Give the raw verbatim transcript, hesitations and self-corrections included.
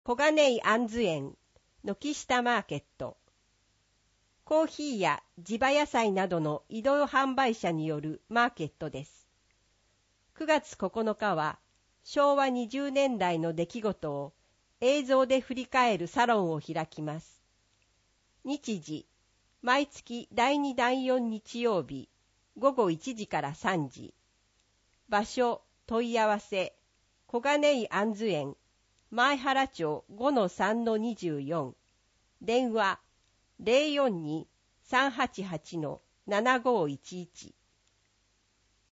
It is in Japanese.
小金井杏寿園軒下マーケット。コーヒーや地場野菜などの移動販売者によるマーケットです。くがつここのかはしょうわにじゅうねんだいの出来事を映像で振り返るサロンを開きます。日時、毎月だいにだいよん日曜日、ごごいちじからさんじ。場所、問い合わせ、小金井杏寿園、前原町 ごのさんのにじゅうよん。電話、ゼロよんに さんはちはち ななごいちいち。